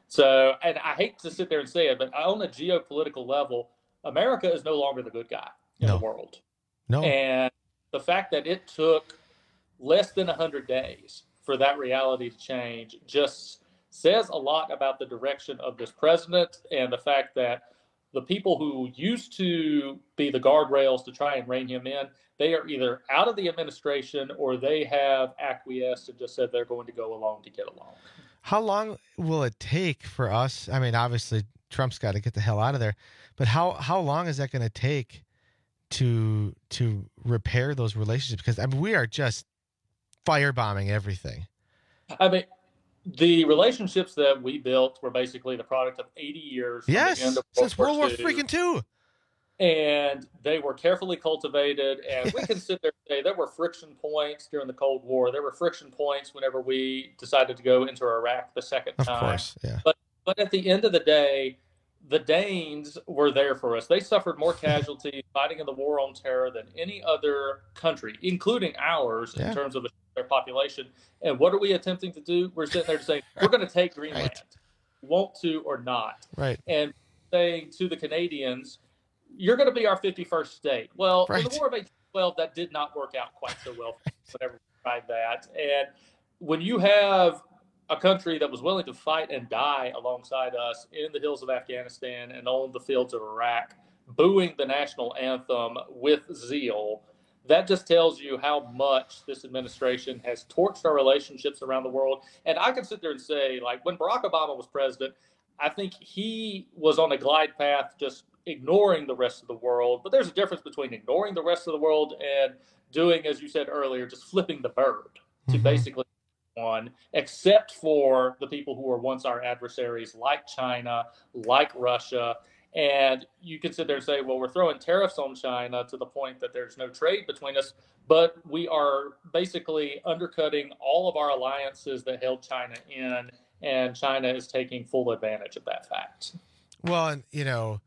So, and I hate to sit there and say it, but on a geopolitical level, America is no longer the good guy in the world. No. And the fact that it took less than 100 days for that reality to change just says a lot about the direction of this president and the fact that the people who used to be the guardrails to try and rein him in, they are either out of the administration or they have acquiesced and just said they're going to go along to get along. How long will it take for us? I mean, obviously, Trump's got to get the hell out of there. But how long is that going to take to repair those relationships? Because I mean, we are just firebombing everything. I mean, the relationships that we built were basically the product of 80 years. Yes, from the end of since World War II. freaking II. And they were carefully cultivated. And we can sit there and say there were friction points during the Cold War. There were friction points whenever we decided to go into Iraq the second time. Of course, yeah. But at the end of the day, the Danes were there for us. They suffered more casualties fighting in the war on terror than any other country, including ours, in terms of their population. And what are we attempting to do? We're sitting there saying, we're going to take Greenland. We want to or not. Right. And saying to the Canadians, you're going to be our 51st state. Well, in the War of 1812, that did not work out quite so well whenever we tried that. And when you have a country that was willing to fight and die alongside us in the hills of Afghanistan and on the fields of Iraq, booing the national anthem with zeal, that just tells you how much this administration has torched our relationships around the world. And I can sit there and say, like, when Barack Obama was president, I think he was on a glide path just ignoring the rest of the world. But there's a difference between ignoring the rest of the world and doing, as you said earlier, just flipping the bird to basically one, except for the people who were once our adversaries, like China, like Russia. And you can sit there and say, well, we're throwing tariffs on China to the point that there's no trade between us, but we are basically undercutting all of our alliances that held China in, and China is taking full advantage of that fact. Well, and you know,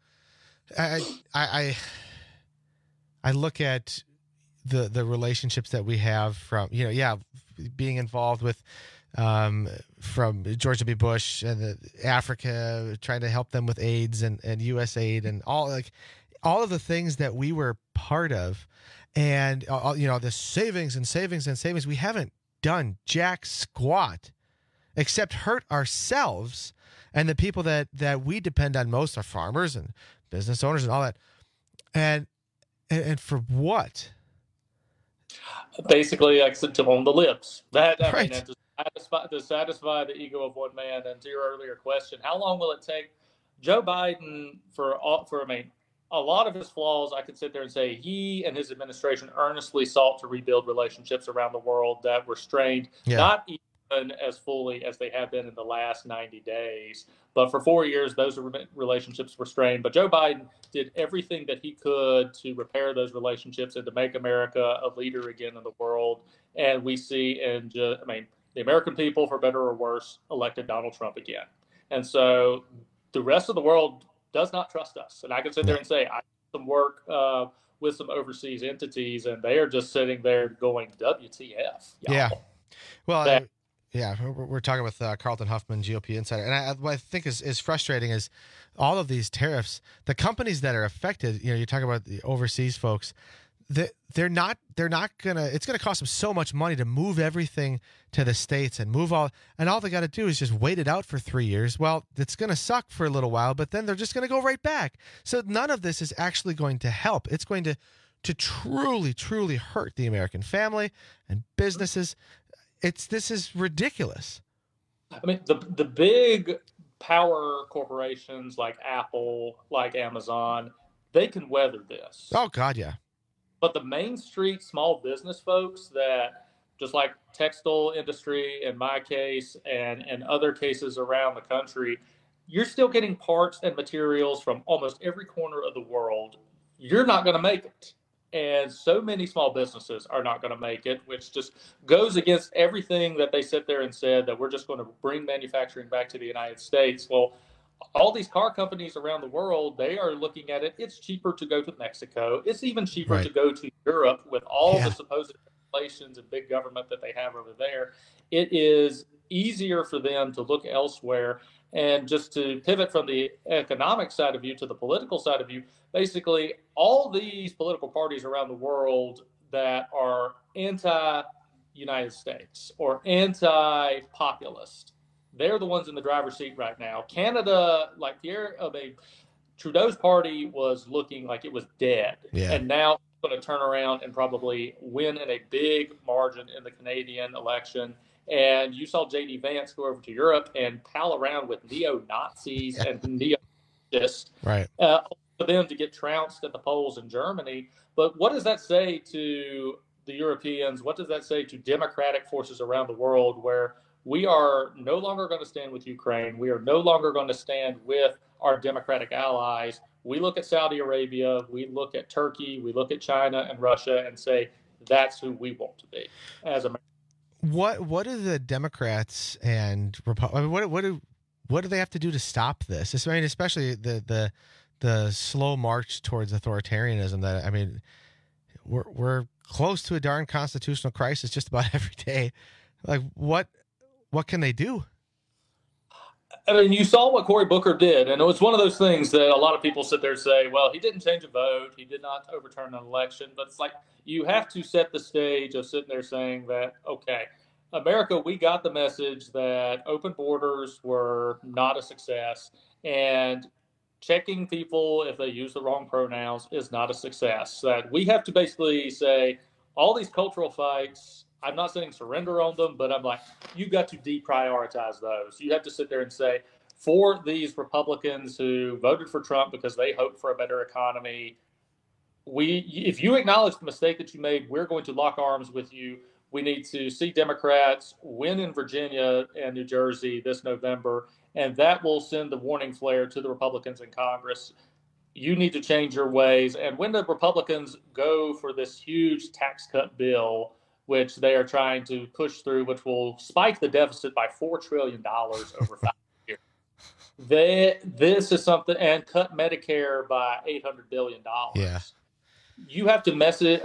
I look at the relationships that we have from, you know, being involved with from George W. Bush and Africa, trying to help them with AIDS and USAID and all of the things that we were part of, and you know, the savings. We haven't done jack squat except hurt ourselves and the people that we depend on most, are farmers and business owners and all that. And for what? Basically, to on the lips. That I mean, to satisfy the ego of one man. And to your earlier question, how long will it take Joe Biden for a lot of his flaws? I could sit there and say he and his administration earnestly sought to rebuild relationships around the world that were strained, not even as fully as they have been in the last 90 days. But for 4 years, those relationships were strained. But Joe Biden did everything that he could to repair those relationships and to make America a leader again in the world. And we see, the American people, for better or worse, elected Donald Trump again. And so the rest of the world does not trust us. And I can sit there and say, I did some work with some overseas entities, and they are just sitting there going, WTF. Y'all. Yeah. Well, we're talking with Carlton Huffman, GOP insider. And what I think is frustrating is all of these tariffs, the companies that are affected, you know, you're talking about the overseas folks, they're not gonna, it's gonna cost them so much money to move everything to the States and all they got to do is just wait it out for 3 years. Well, it's gonna suck for a little while, but then they're just gonna go right back. So none of this is actually going to help. It's going to truly, truly hurt the American family and businesses. This is ridiculous. I mean, the big power corporations like Apple, like Amazon, they can weather this. Oh God, yeah. But the Main Street small business folks that, just like textile industry in my case and other cases around the country, you're still getting parts and materials from almost every corner of the world. You're not going to make it. And so many small businesses are not going to make it, which just goes against everything that they sit there and said that we're just going to bring manufacturing back to the United States. Well, all these car companies around the world, they are looking at it. It's cheaper to go to Mexico. It's even cheaper to go to Europe with all the supposed regulations and big government that they have over there. It is easier for them to look elsewhere. And just to pivot from the economic side of you to the political side of you, basically all these political parties around the world that are anti-United States or anti-populist, they're the ones in the driver's seat right now. Canada, like Trudeau's party was looking like it was dead. Yeah. And now it's going to turn around and probably win in a big margin in the Canadian election. And you saw J.D. Vance go over to Europe and pal around with neo-Nazis and neo-fascists for them to get trounced at the polls in Germany. But what does that say to the Europeans? What does that say to democratic forces around the world where we are no longer going to stand with Ukraine? We are no longer going to stand with our democratic allies. We look at Saudi Arabia, we look at Turkey, we look at China and Russia and say, that's who we want to be as Americans. What do the Democrats and Republicans, what do they have to do to stop this? I mean, especially the slow march towards authoritarianism that, I mean, we're close to a darn constitutional crisis just about every day. Like what can they do? I mean, you saw what Cory Booker did, and it was one of those things that a lot of people sit there and say, well, he didn't change a vote, he did not overturn an election, but it's like you have to set the stage of sitting there saying that, okay, America, we got the message that open borders were not a success, and checking people if they use the wrong pronouns is not a success. That we have to basically say all these cultural fights, I'm not saying surrender on them, but I'm like, you've got to deprioritize those. You have to sit there and say, for these Republicans who voted for Trump because they hoped for a better economy, if you acknowledge the mistake that you made, we're going to lock arms with you. We need to see Democrats win in Virginia and New Jersey this November, and that will send the warning flare to the Republicans in Congress. You need to change your ways. And when the Republicans go for this huge tax cut bill, which they are trying to push through, which will spike the deficit by $4 trillion over 5 years. This is something, and cut Medicare by $800 billion. Yeah. You have to message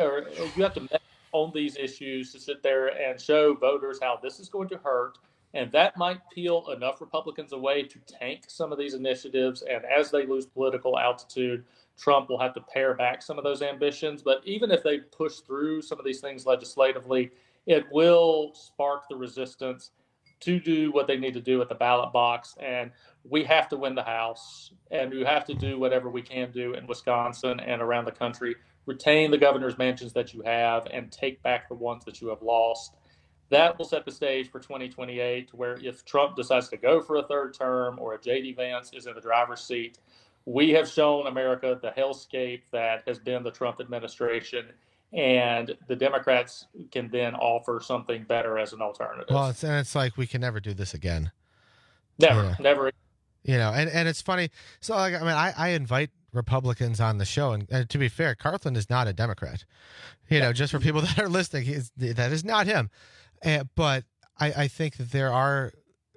on these issues to sit there and show voters how this is going to hurt. And that might peel enough Republicans away to tank some of these initiatives. And as they lose political altitude, Trump will have to pare back some of those ambitions. But even if they push through some of these things legislatively, it will spark the resistance to do what they need to do at the ballot box. And we have to win the House, and we have to do whatever we can do in Wisconsin and around the country, retain the governor's mansions that you have and take back the ones that you have lost. That will set the stage for 2028, where if Trump decides to go for a third term or if J.D. Vance is in the driver's seat, we have shown America the hellscape that has been the Trump administration, and the Democrats can then offer something better as an alternative. Well, it's like we can never do this again. Never. You know, and it's funny. So, like, I mean, I invite Republicans on the show, and to be fair, Cartland is not a Democrat. You know, just for people that are listening, that is not him. But I think that there are.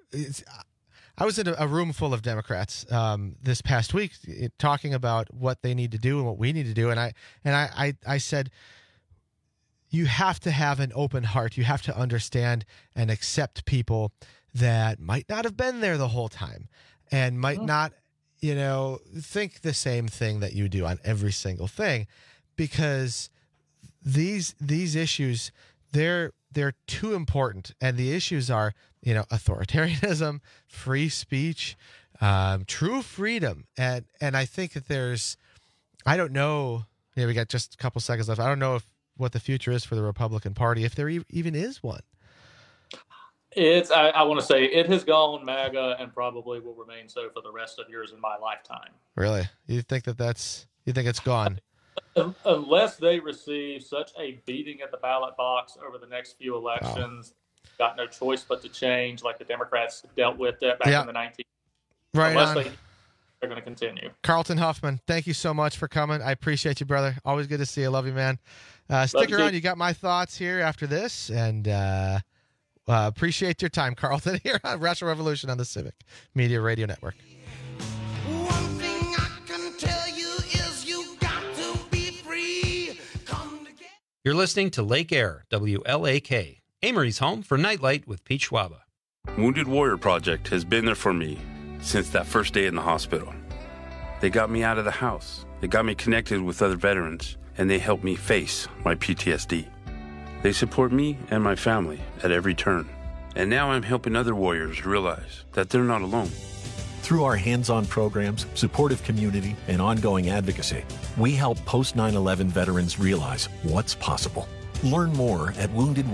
I was in a room full of Democrats this past week talking about what they need to do and what we need to do, and I said, you have to have an open heart. You have to understand and accept people that might not have been there the whole time and might not, you know, think the same thing that you do on every single thing, because these issues, they're too important, and the issues are, you know, authoritarianism, free speech, true freedom, and I think that there's, I don't know, yeah, we got just a couple seconds left. I don't know what the future is for the Republican Party, if there even is one. I want to say it has gone MAGA and probably will remain so for the rest of yours in my lifetime. Really? You think you think it's gone? Unless they receive such a beating at the ballot box over the next few elections, got no choice but to change, like the Democrats dealt with that back in the 1990s. Right. Unless they're going to continue. Carlton Huffman, thank you so much for coming. I appreciate you, brother. Always good to see you. Love you, man. Stick around. You got my thoughts here after this, and appreciate your time, Carlton, here on Rational Revolution on the Civic Media Radio Network. You're listening to Lake Air, WLAK, Amory's home for Nightlight with Pete Schwaba. Wounded Warrior Project has been there for me. since that first day in the hospital. They got me out of the house. They got me connected with other veterans, and they helped me face my PTSD. They support me and my family at every turn. And now I'm helping other warriors realize that they're not alone. Through our hands-on programs, supportive community, and ongoing advocacy, we help post-9/11 veterans realize what's possible. Learn more at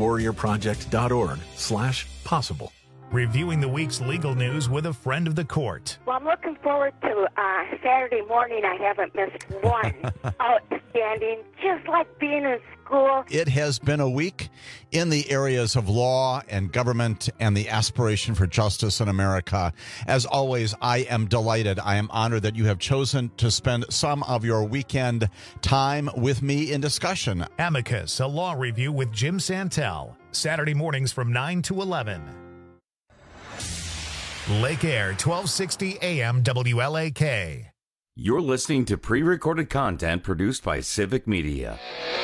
woundedwarriorproject.org/possible. Reviewing the week's legal news with a friend of the court. Well, I'm looking forward to Saturday morning. I haven't missed one. Outstanding, just like being in school. It has been a week in the areas of law and government and the aspiration for justice in America. As always, I am delighted. I am honored that you have chosen to spend some of your weekend time with me in discussion. Amicus, a law review with Jim Santel. Saturday mornings from 9 to 11. Lake Air, 1260 AM WLAK. You're listening to pre-recorded content produced by Civic Media.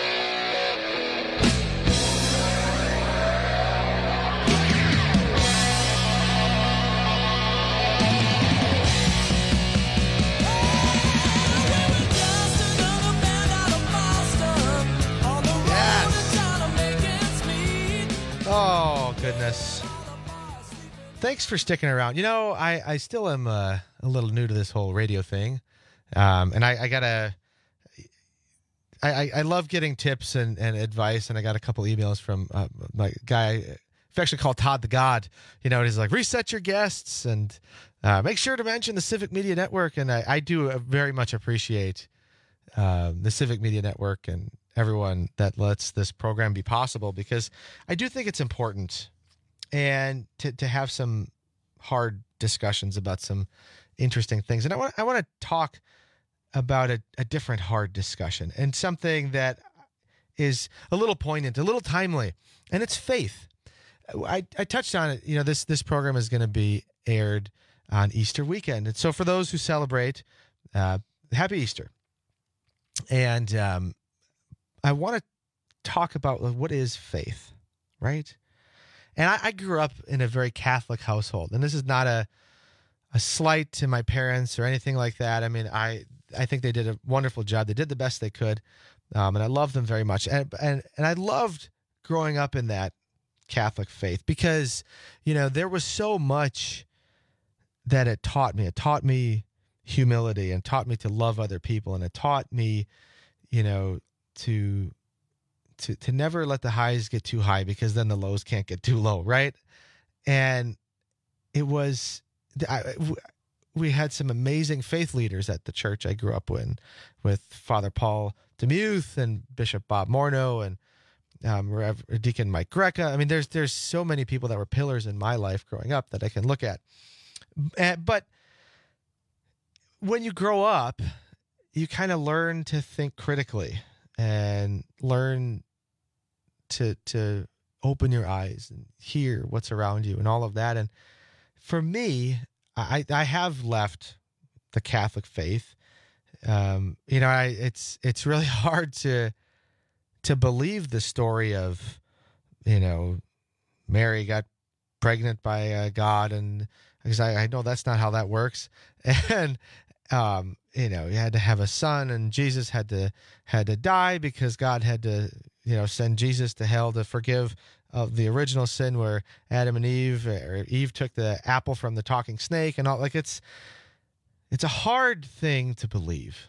Oh, goodness. Thanks for sticking around. You know, I still am a little new to this whole radio thing. And I love getting tips and advice, and I got a couple emails from my guy, affectionately called Todd the God. You know, and he's like, reset your guests and make sure to mention the Civic Media Network. And I do very much appreciate the Civic Media Network and everyone that lets this program be possible, because I do think it's important and to have some hard discussions about some interesting things. And I want to talk about a different hard discussion and something that is a little poignant, a little timely, and it's faith. I touched on it. You know, this program is going to be aired on Easter weekend. And so for those who celebrate, happy Easter. And I want to talk about what is faith, right? And I grew up in a very Catholic household, and this is not a slight to my parents or anything like that. I mean, I think they did a wonderful job. They did the best they could, and I love them very much. And I loved growing up in that Catholic faith because, you know, there was so much that it taught me. It taught me humility and taught me to love other people, and it taught me, you know, to never let the highs get too high, because then the lows can't get too low, right? And it was, we had some amazing faith leaders at the church I grew up with Father Paul DeMuth and Bishop Bob Morneau and Deacon Mike Greca. I mean, there's so many people that were pillars in my life growing up that I can look at. But when you grow up, you kind of learn to think critically and learn to open your eyes and hear what's around you and all of that. And for me, I have left the Catholic faith. You know, it's really hard to believe the story of, you know, Mary got pregnant by God, and because I know that's not how that works. And you know, you had to have a son, and Jesus had to die because God had to, you know, send Jesus to hell to forgive of the original sin where Adam and Eve, or Eve took the apple from the talking snake and all. Like, it's a hard thing to believe.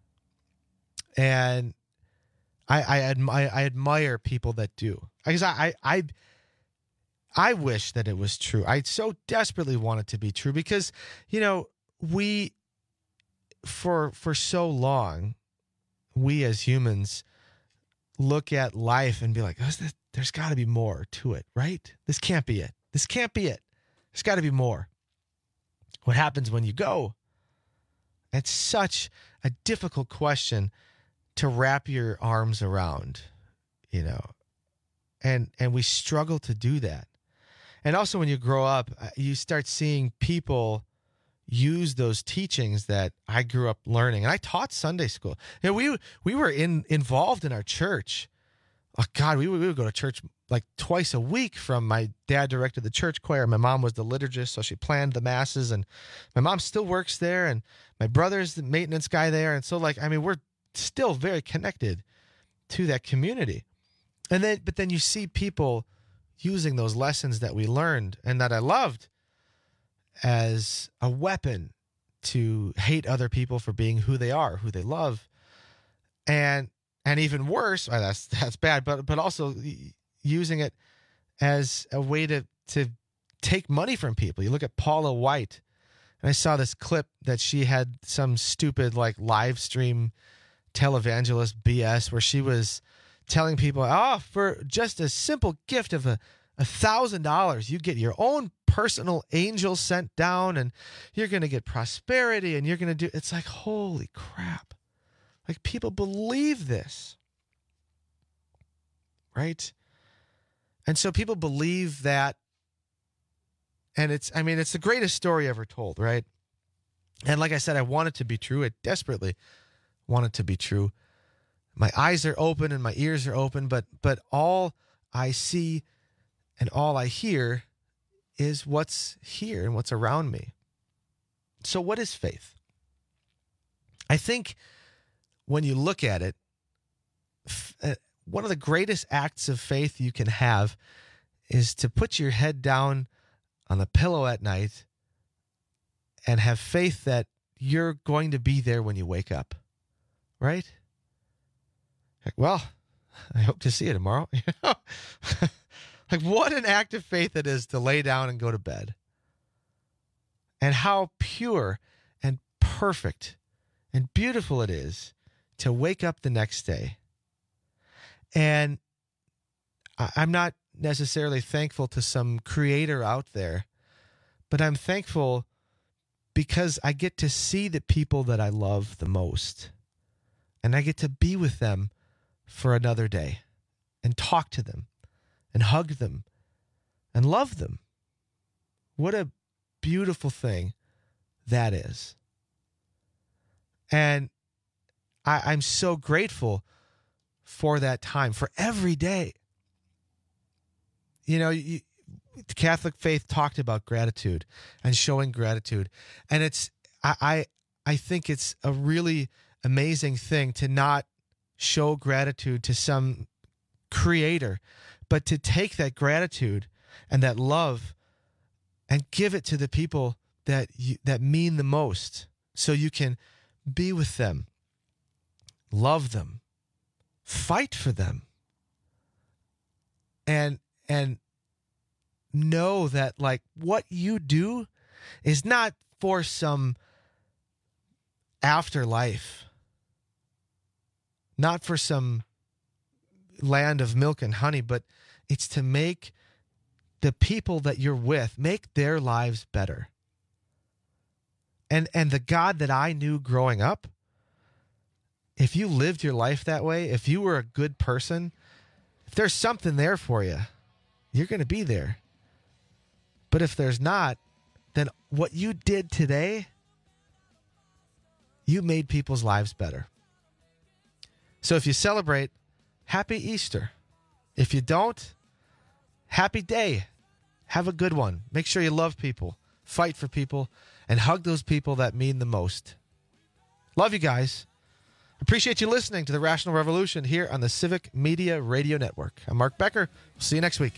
And I admire people that do, because I wish that it was true. I so desperately want it to be true, because, you know, we, for so long, we as humans look at life and be like, oh, there's got to be more to it, right? This can't be it. This can't be it. There's got to be more. What happens when you go? It's such a difficult question to wrap your arms around, you know, and we struggle to do that. And also when you grow up, you start seeing people use those teachings that I grew up learning. And I taught Sunday school. You know, we were involved in our church. Oh God, we would go to church like twice a week from my dad directed the church choir. My mom was the liturgist, so she planned the masses, and my mom still works there, and my brother's the maintenance guy there. And so we're still very connected to that community. But then you see people using those lessons that we learned and that I loved as a weapon to hate other people for being who they are, who they love. And even worse, that's bad, but also using it as a way to take money from people. You look at Paula White, and I saw this clip that she had some stupid live stream televangelist BS where she was telling people, for just a simple gift of $1,000, you get your own personal angel sent down, and you're going to get prosperity, and you're going to do. It's like, holy crap! People believe this, right? And so people believe that, and it's the greatest story ever told, right? And like I said, I want it to be true. I desperately want it to be true. My eyes are open and my ears are open, but all I see and all I hear is what's here and what's around me. So what is faith? I think when you look at it, one of the greatest acts of faith you can have is to put your head down on the pillow at night and have faith that you're going to be there when you wake up, right? Well, I hope to see you tomorrow. What an act of faith it is to lay down and go to bed. And how pure and perfect and beautiful it is to wake up the next day. And I'm not necessarily thankful to some creator out there, but I'm thankful because I get to see the people that I love the most. And I get to be with them for another day and talk to them and hug them and love them. What a beautiful thing that is. And I'm so grateful for that time, for every day. The Catholic faith talked about gratitude and showing gratitude. And I think it's a really amazing thing to not show gratitude to some creator, but to take that gratitude and that love and give it to the people that mean the most, so you can be with them, love them, fight for them, and know that what you do is not for some afterlife, not for some land of milk and honey, but it's to make the people that you're with, make their lives better. And the God that I knew growing up, if you lived your life that way, if you were a good person, if there's something there for you, you're going to be there. But if there's not, then what you did today, you made people's lives better. So if you celebrate, happy Easter. If you don't, happy day. Have a good one. Make sure you love people, fight for people, and hug those people that mean the most. Love you guys. Appreciate you listening to The Rational Revolution here on the Civic Media Radio Network. I'm Mark Becker. We'll see you next week.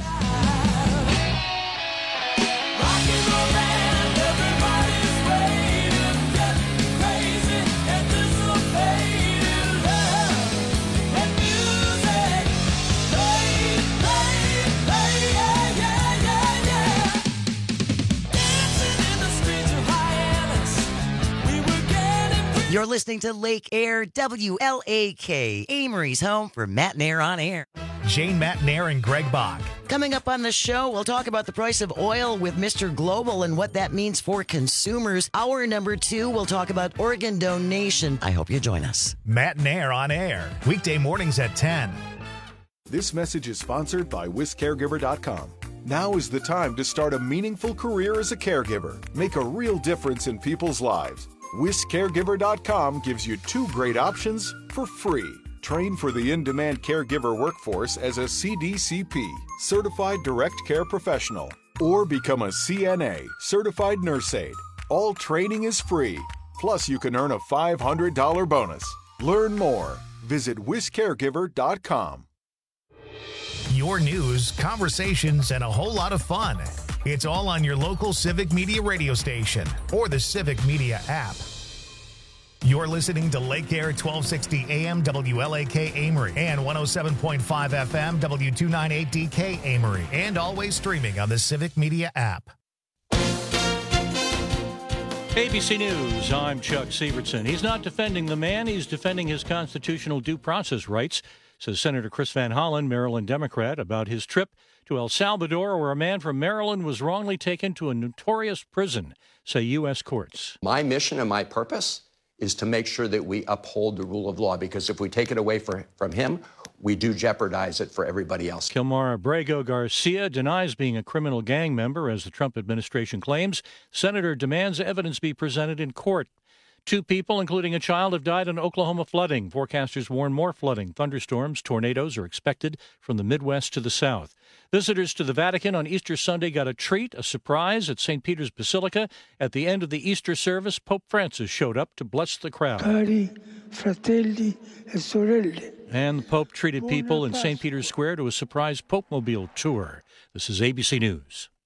You're listening to Lake Air, WLAK, Amory's home for Matt Nair on Air. Jane Matt Nair and Greg Bach. Coming up on the show, we'll talk about the price of oil with Mr. Global and what that means for consumers. Hour number 2, we'll talk about organ donation. I hope you join us. Matt Nair on Air, weekday mornings at 10. This message is sponsored by WisCaregiver.com. Now is the time to start a meaningful career as a caregiver. Make a real difference in people's lives. WisCaregiver.com gives you 2 great options for free. trained for the in-demand caregiver workforce as a CDCP, Certified Direct Care Professional, or become a CNA, Certified Nurse Aide. All training is free. Plus, you can earn a $500 bonus. Learn more. Visit WIScaregiver.com. Your news, conversations, and a whole lot of fun. It's all on your local Civic Media radio station or the Civic Media app. You're listening to Lake Air 1260 AM WLAK Amory and 107.5 FM W298DK Amory, and always streaming on the Civic Media app. ABC News, I'm Chuck Sievertson. He's not defending the man, he's defending his constitutional due process rights, says Senator Chris Van Hollen, Maryland Democrat, about his trip to El Salvador, where a man from Maryland was wrongly taken to a notorious prison, say U.S. courts. My mission and my purpose is to make sure that we uphold the rule of law, because if we take it away from him, we do jeopardize it for everybody else. Kilmar Abrego Garcia denies being a criminal gang member, as the Trump administration claims. Senator demands evidence be presented in court. 2 people, including a child, have died in Oklahoma flooding. Forecasters warn more flooding. Thunderstorms, tornadoes are expected from the Midwest to the south. Visitors to the Vatican on Easter Sunday got a treat, a surprise at St. Peter's Basilica. At the end of the Easter service, Pope Francis showed up to bless the crowd. Cari fratelli e sorelle. And the Pope treated people in St. Peter's Square to a surprise Pope-mobile tour. This is ABC News.